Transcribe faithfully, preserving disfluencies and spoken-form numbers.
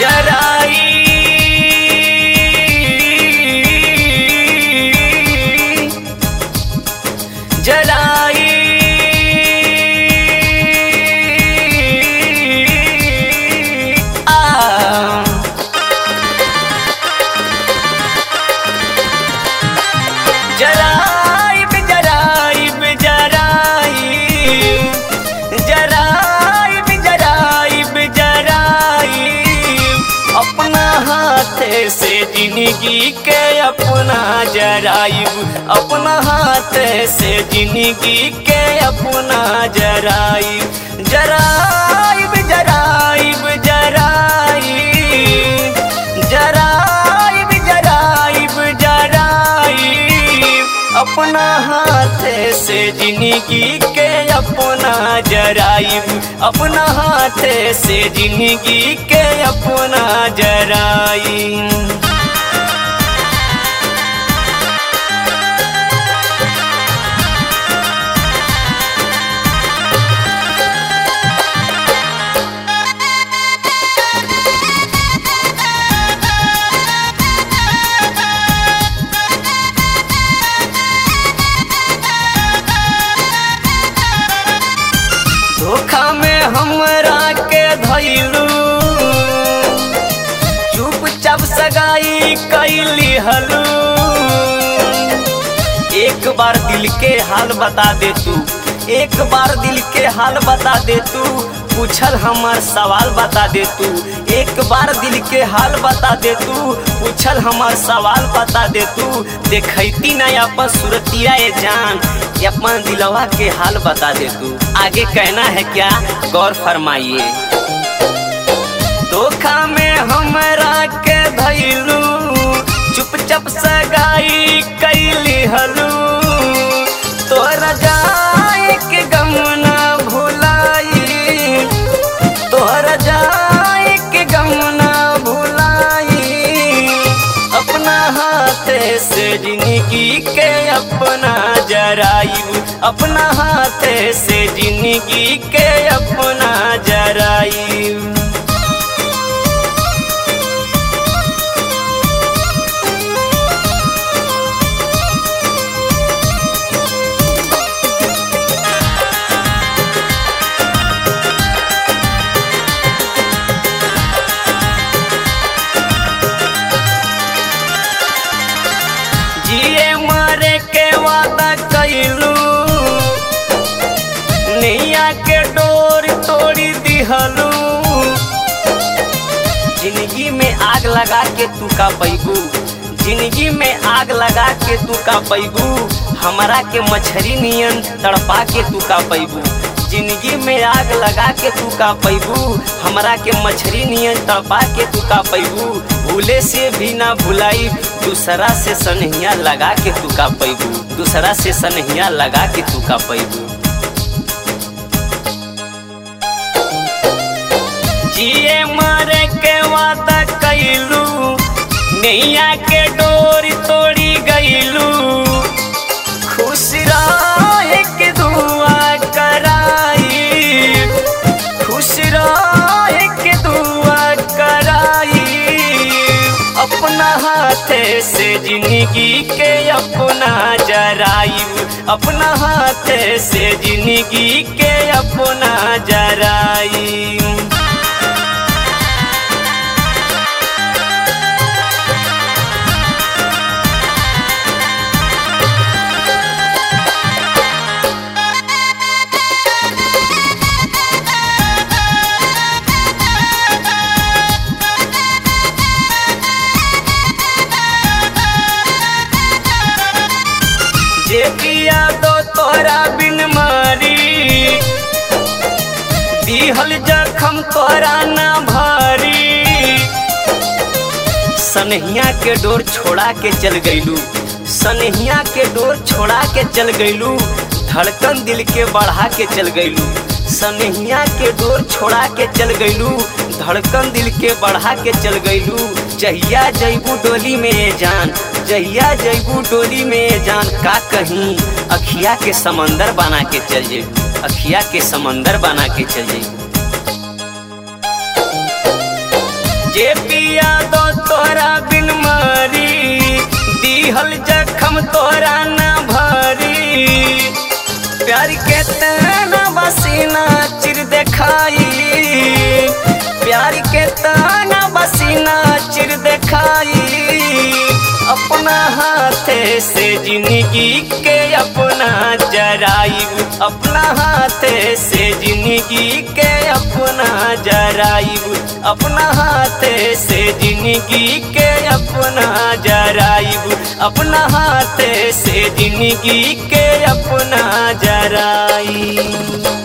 जराई जराई आ जराई जराई जराई जराई जराई जराई अपना हाथ से जिंदगी के अपना जराइब अपना हाथ से जिंदगी के अपना जराइब जराइब जराइब जराइब जराइब जराइब जराइब अपना हाथ से जिंदगी के अपना जराइब अपना हाथ से जिंदगी के अपना जराइब। धोखा में हमरा के धैलू चुपचाप सगाई कैली हलू एक बार दिल के हाल बता दे तू एक बार दिल के हाल बता दे तू पूछल हमार सवाल बता दे तू एक बार दिल के हाल बता दे तू पूछल हमार सवाल बता दे तू देखती ना अपन सूरतिया ए जान अपन दिलवा के हाल बता दे तू आगे कहना है क्या गौर फरमाइए। धोखा में हमरा के धैलू चुपचाप सगाई कैली हलू तोरा जाए के गम ना भुलाई तोरा जाए के गम ना भुलाई अपना हाथ से जिंदगी के अपना जराइब अपना हाथ से जिंदगी के अपना जराइब। जिए मरे के वादा कैलू नैया के डोर तोड़ी दिहलू जिंदगी में आग लगा के तू का पैबू जिंदगी में आग लगा के तू का पैबू हमरा के मछरी नियन तड़पा के तू का पैबू जिंदगी में आग लगा के तू का पैबू हमरा के मछरी नियन तड़पा के तू का पैबू भूले से भी ना भुलाई दूसरा से सनहिया लगा के तू का पैबू दूसरा से सनहिया लगा के तू का पैबू। जिए मरे के वादा कैलू नैया के डोर तोड़ी गईलू खुश रहे के दुआ कराई खुश रहे के दुआ कराई अपना हाथ से जिंदगी के अपना जराइब अपना हाथ से जिंदगी के अपना जराइब। जे किया दो तोरा बिन मारी दिहल जखम तोरा ना भारी सनहिया के डोर छोड़ा के चल गईलू सनहिया के डोर छोड़ा के चल गईलू धड़कन दिल के बढ़ा के चल गईलू सनहिया के डोर छोड़ा के चल गईलू धड़कन दिल के बढ़ा के चल गईलू जहिया जैबू डोली में जान जहिया जैबू डोली में जान का कहीं अखिया के समंदर बना के चल जेबू अखिया के समंदर बना के चल जेबू। जे पिया दो तोरा बिन मारी, दीहल जखम तोरा न भरी। प्यार के तना बसीना चिर देखाई, प्यार के तना बसीना चिर देखाई। अपना हाथे से जिंदगी के अपना जराइब, अपना हाथे से जिंदगी के अपना जराइब, अपना हाथे से जिंदगी के अपना जराइब, अपना हाथे से जिंदगी के अपना जराइब।